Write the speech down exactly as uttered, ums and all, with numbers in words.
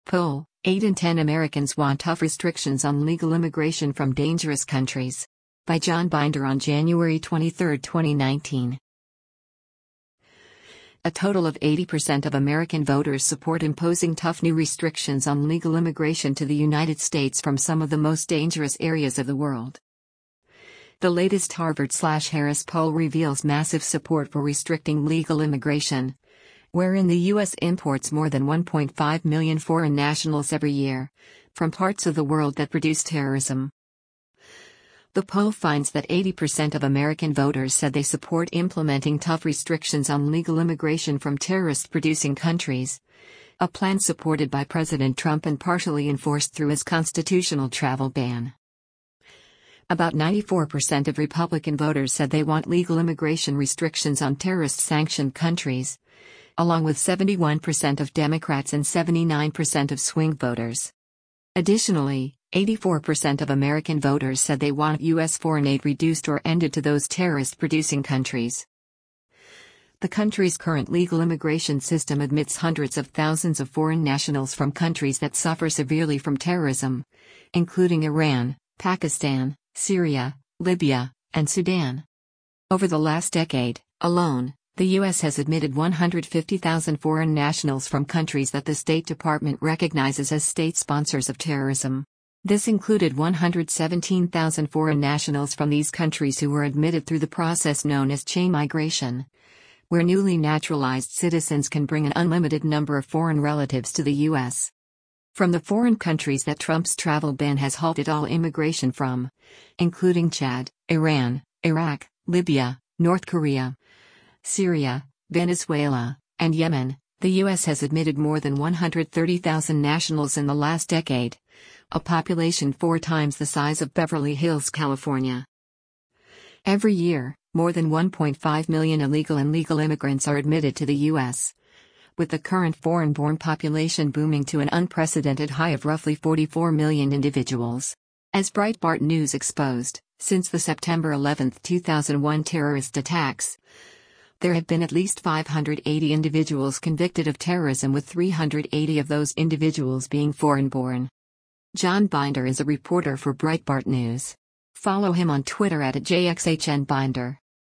Poll: eight in ten Americans want tough restrictions on legal immigration from dangerous countries. By John Binder on January twenty-third, twenty nineteen. A total of eighty percent of American voters support imposing tough new restrictions on legal immigration to the United States from some of the most dangerous areas of the world. The latest Harvard-Harris poll reveals massive support for restricting legal immigration, wherein the U S imports more than one point five million foreign nationals every year, from parts of the world that produce terrorism. The poll finds that eighty percent of American voters said they support implementing tough restrictions on legal immigration from terrorist-producing countries, a plan supported by President Trump and partially enforced through his constitutional travel ban. About ninety-four percent of Republican voters said they want legal immigration restrictions on terrorist-sanctioned countries, along with seventy-one percent of Democrats and seventy-nine percent of swing voters. Additionally, eighty-four percent of American voters said they want U S foreign aid reduced or ended to those terrorist-producing countries. The country's current legal immigration system admits hundreds of thousands of foreign nationals from countries that suffer severely from terrorism, including Iran, Pakistan, Syria, Libya, and Sudan. Over the last decade, alone, the U S has admitted one hundred fifty thousand foreign nationals from countries that the State Department recognizes as state sponsors of terrorism. This included one hundred seventeen thousand foreign nationals from these countries who were admitted through the process known as chain migration, where newly naturalized citizens can bring an unlimited number of foreign relatives to the U S from the foreign countries that Trump's travel ban has halted all immigration from, including Chad, Iran, Iraq, Libya, North Korea, Syria, Venezuela, and Yemen. The U S has admitted more than one hundred thirty thousand nationals in the last decade, a population four times the size of Beverly Hills, California. Every year, more than one point five million illegal and legal immigrants are admitted to the U S, with the current foreign-born population booming to an unprecedented high of roughly forty-four million individuals. As Breitbart News exposed, since the September eleventh, two thousand one terrorist attacks, there have been at least five hundred eighty individuals convicted of terrorism, with three hundred eighty of those individuals being foreign-born. John Binder is a reporter for Breitbart News. Follow him on Twitter at J X H N Binder.